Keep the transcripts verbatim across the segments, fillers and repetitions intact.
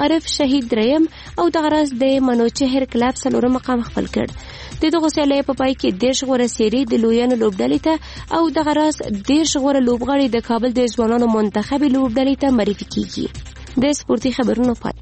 عارف شهید دریم او دغه راز د منوچهر کلب څلورم مقام خپل کړ. د دغه سیالۍ په پای کې دیرش غوره سیري د لویانو لوبډلې ته او دغه راز دیرش غوره لوبغاړي د کابل د ځوانانو منتخبي لوبډلې ته معرفي کیږي. د سپورتي خبرونو پای.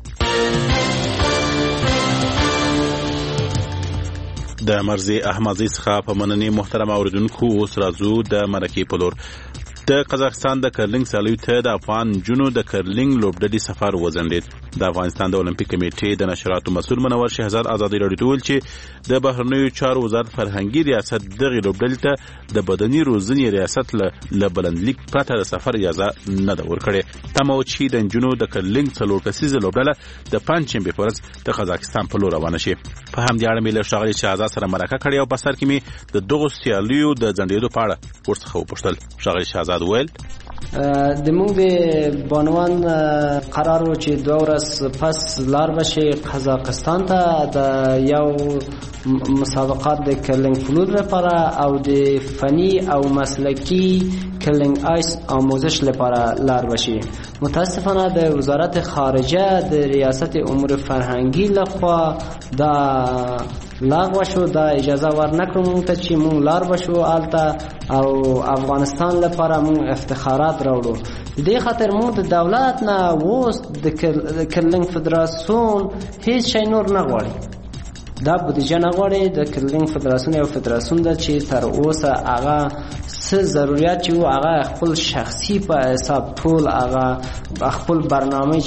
د مرزي احمدزي څخه په مننې محترم اوریدونکو اوس راځو د مرکې په لور. د قزاقستان د کرلینګ سیالیو ته د افغان جنو د کرلینګ لوبډلې سفر وځنډید. د افغانستان د اولمپیک کمیټې د نشراتو مسؤل منور شهزاد ازادي راډیو ته ویل چې د بهرنیو چارو وزارت فرهنګي ریاست دغه لوبډلې ته د بدني روزنې ریاست له بلندلیک پرته د سفر اجازه نه ده ورکړې. تمه و چې د جنو د کرلینګ څلور کسیزه لوبډله د پنځشنبې په ورځ د قزاقستان په لور روانه شي. په همدې اړه مې له ښاغلي شهزاد سره مرکه کړې او په سر کې مې د دغو سیالیو د ځنډېدو په اړه ورڅخه وپوښتل. ښاغلي شهزاد ویل د موږ د بانوان قرار و چې دوه ورځې پس لار بشي قزاقستان ته د یو مسابقات د کرلینګ فلور لپاره او د فنی او مسلکی کرلینګ آیس آموزش لپاره لار بشي. متاسفانه د وزارت خارجه د ریاست امور فرهنگی لخوا دا لاغو شو، دا اجازه ورنکړو مونږ ته چې مونږ لار بشو آلته او افغانستان لپاره مونږ افتخارات راوړو. دې خاطر مونږ د دولت نه اوس د کرلینګ فدراسیون هیڅ شی نور نه غواړي. دا بودیجه نه غواړي. د کرلینګ فدراسیون یو فدراسیون ده چې تر اوسه هغه څه ضرورت چې هغه خپل شخصي په حساب ټول هغه خپل برنامه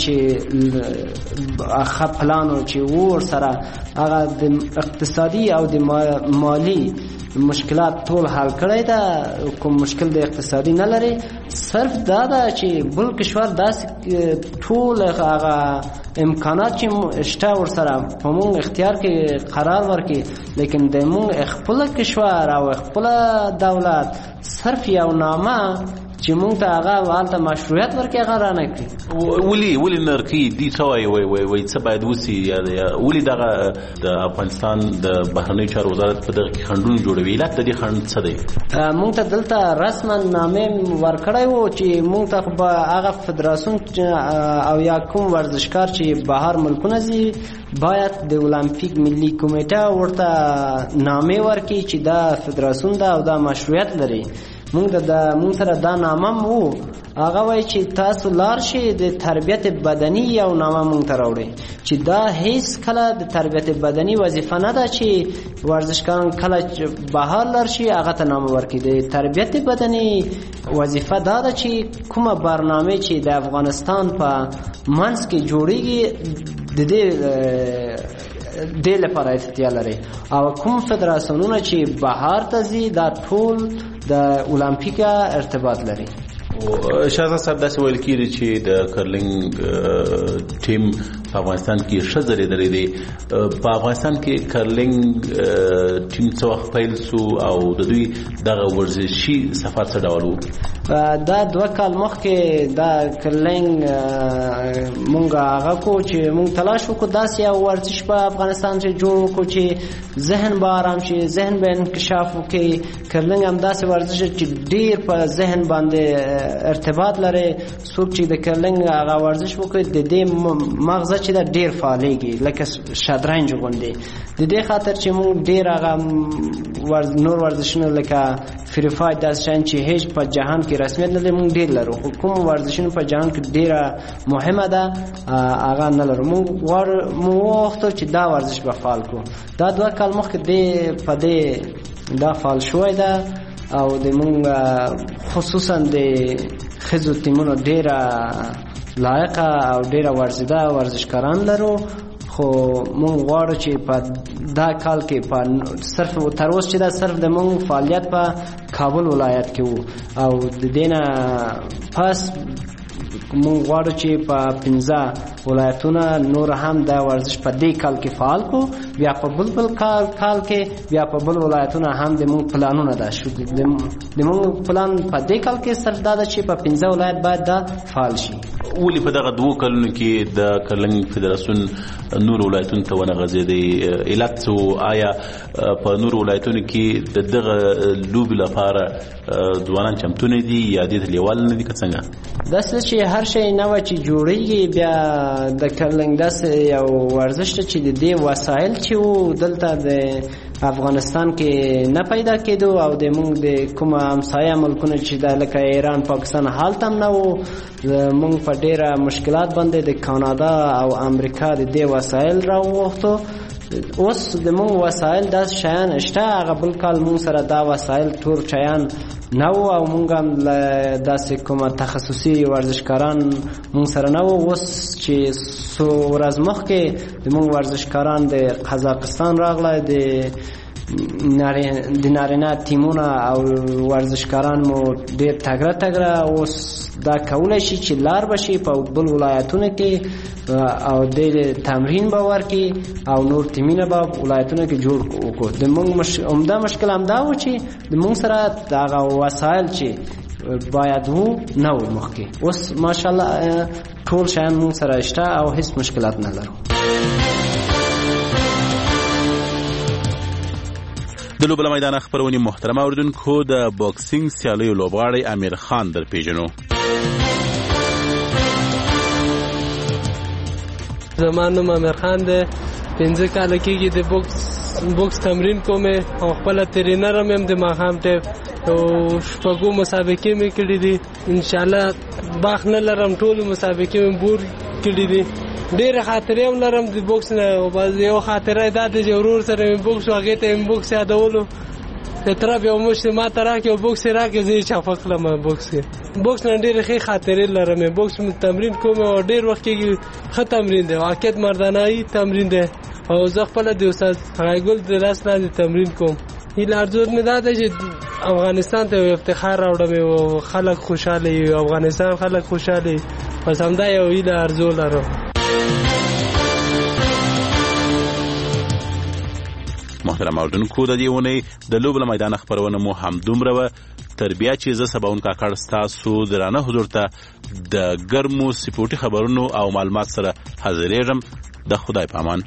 چې هغه پلان چې ور سره هغه د اقتصادي او د مالی مشکلات ټول حل کړی دا. کوم مشکل د اقتصادي نه لري، صرف دا ده چې بل کشور داسې ټول هغه امکانات چې شته ور سره په مونږ اختیار کې قرار ورکړي، لیکن د مونږ خپل کشور او خپل دولت صرف یو نامه چې مونږ ته هغه والته مشروعیت ورکړي هغه را نه کړي. ولي ولي نرکي دي څه وایي وایي وایي څه باید وسي یا ولي دغه د افغانستان د بهرنیو چارو وزارت په دغه کې خنډونه جوړوي؟ علت د دې خنډ څه دی؟ مونږ ته دلته رسما نامې ورکړی و چې مونږ ته به هغه فدراسیون او یا کوم ورزشکار چې بهر ملکونه ځي باید د اولمپیک ملي کمیټه ورته نامې ورکړي چې دا فدراسیون ده او دا مشروعیت لري. مونږ د مونږ سره دا نامه وو، هغه وایي چې تاسو لار شئ د تربیت بدني یو نامه مونږ ته راوړئ چې دا هیڅ کله د تربیت بدني وظیفه نه ده چې ورزشکاران کله بهر لار شي هغه ته نامه ورکړي. د تربیت بدني وظیفه دا ده چې کومه برنامه چې د افغانستان په منځ کې جوړیږي د دې دې لپاره افتیا لري او کوم فدراسیونونه چې بهر ته ځي دا ټول د اولمپیک ارتباط لري. شهزاد صاحب داسې ویل کېږي چې د کرلینګ ټیم په افغانستان کې ښه ځلېدلی دی. په افغانستان کې کرلینګ ټیم څه وخت پیل سو او د دوی دغه ورزشي سفر څه ډول و؟ دا دوه کال مخکې دا کرلینګ مونږ هغه کو چې مونږ تلاش وکړو داسې یو ورزش په افغانستان کې جوړ وکړو چې ذهن به آرام شي، ذهن به انکشاف وکړي. کرلینګ هم داسې ورزش چې ډیر په ذهن باندې ارتباط لري. څوک چې د کرلینګ هغه ورزش وکړي د دې مغزه چې دا ډیر فعالیږي لکه شطرنج غوندې. د دې خاطر چې مونږ ډیر هغه ورز نور ورزشونه لکه فری فایټ داسې شیان چې هیڅ په جهان کې رسمیت نه لري مونږ ډیر لرو. کوم ورزشونه په جهان کې ډیره مهمه ده هغه نه لرو. مونږ غواړو مو وخت چې دا ورزش به فعال کړو. دا دوه کال مخکې دې په دې دا فعال شوی ده او د مونږ خصوصا د ښځو ټیمونو ډیره لایقه او ډیره ورزیده ورزشکاران لرو. خو مونږ غواړو چې په دا کال کې په صرف تر اوسه چې دا صرف د مونږ فعالیت په کابل ولایت کې وو او د دې نه پس مونږ غواړو چې په پنځه ولایتونه نور هم دا ورزش په دې کال کې فعال کو. بیا په بل بل کال کال کې بیا په بل ولایتونه هم د مونږ پلانونه ده شو. د مونږ پلان په دې کال کې صرف دا ده چې په پنځه ولایت باید دا فعال شي. ولې په دغه دوه کلونو کې د کرلنګ فدراسیون نور ولایتونو ته ونه غځېدی؟ علت او آیا په نور ولایتونو کې د دغه لوبې لپاره ځوانان چمتو نه دي یا دې ته لیوال نه دي که څنګه؟ داسې چې هر شی نوی چې جوړیږي بیا د کرلنګ داسې یو ورزش ته چې د دې وسایل چې وو دلته د افغانستان کې نه پیدا کېدو او د موږ د کومه همسایه ملکونه چې د لکه ایران پاکستان حالت هم نه وو، موږ په ډېره مشکلات باندې د کانادا او امریکا د دې وسایل راوغوښتو. اوس د موږ وسایل داسې شیان شته، هغه بل کال موږ سره دا وسایل ټول شیان نه وو او موږ هم داسې کومه تخصصي ورزشکاران موږ سره نه وو. اوس چې څو ورځ مخکې د موږ ورزشکاران د قزاقستان راغله، د د نارینه ټیمونه او ورزشکاران مو ډېر تګره تګره اوس دا کولی شي چې لار بشي په بل ولایتونو کې او د تمرین به ورکړي او نور ټیمونه به ولایتونو کې جوړ وکړو. د موږ عمده مشکل همدا و چې د موږ سره دغه وسایل چې باید وو نه وو مخکې. اوس ماشاءالله ټول شیان موږ سره شته او هیڅ مشکلات نه لرو. د لوبله میدان خبرونې محترم اوریدونکو، د باکسینګ سیالیو لوبغاړی امیر خان در پیژنو. زما نوم امیر خان دی، پنځه کاله کېږي د بوکس بوکس تمرین کوم او خپله ترینر هم یم د ماښام ټایپ او شپږو مسابقې مې کړي دي. انشاءالله باخ نه لرم، ټولو مسابقې مې بور کړي دي. ډېرې خاطرې هم لرم د بوکس نه، او بعض یو خاطره دا ده چې ورور سره مې بوکس و، هغې ته مې بوکس یادولو، د طرف یو مشت ما ته راکړې او بوکس یې راکړې، زه یې چاپه کړم. بوکس کې بوکس نه ډېرې ښې خاطرې لرم. بوکس مې تمرین کوم او ډېر وخت کېږي، ښه تمرین دی، واقعیت مردانه‌ایي تمرین دی او زه خپله د استاد غیګل د لاس لاندې تمرین کوم. هیله ارزو مې دا ده چې افغانستان ته یو افتخار راوړم او خلک خوشحاله وي، افغانستان خلک خوشحاله وي. بس همدا یو هیله ارزو لرم. محترم اوریدونکو، د دې اونۍ د لوبله میدان خبرونه مو همدومره وه. تر بیا چې زه سباون کاکړ ستاسو درانه حضور ته د ګرمو سپورټي خبرونو او معلومات سره حاضرېږم. د خدای په امان.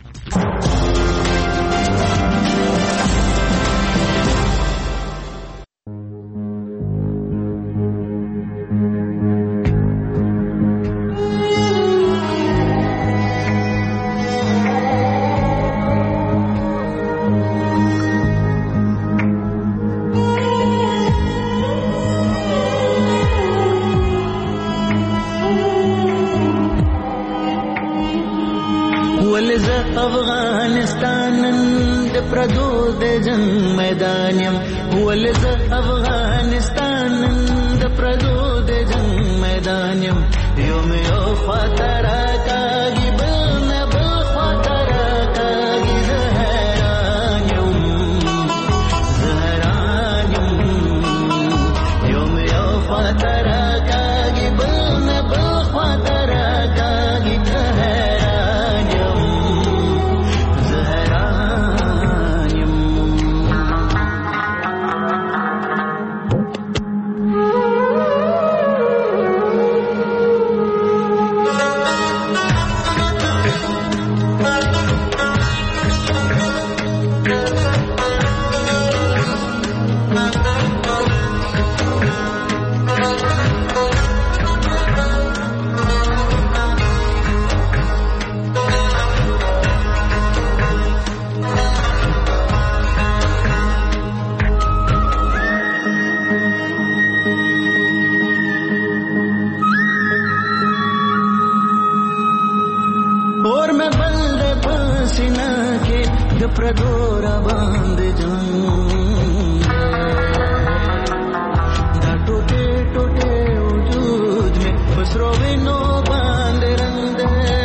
افغانستان د پردو د جنگ میدان یم، ولې زه افغانستان د پردو د جنگ میدان یم. یو مې یو خواته راکاږي بل نه بل خواته راکاږي، زه حیران یم زه حیران یم. یو مې یو خواته راکاږي بل نه بل خواته راکاږي، زه حیران یم. پردورا باندې جان دا ټوټه ټوټه وجود مې پسرو وینو باندې رنگ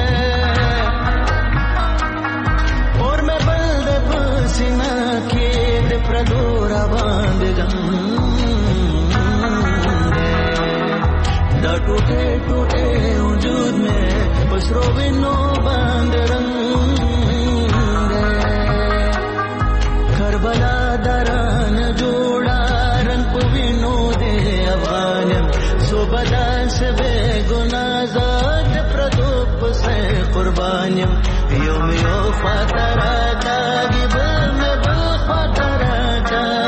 اور مې بل د پسینا کې د پردورا باندې جان دا ټوټه ټوټه وجود مې پسرو وینو باندې رنگ کربلا دران جوړا رنگ پوینو دے افغانم سو بدا سے بے گناہ قربان یم یوم یو خاطره کاږي بل مې بل خاطره کاږي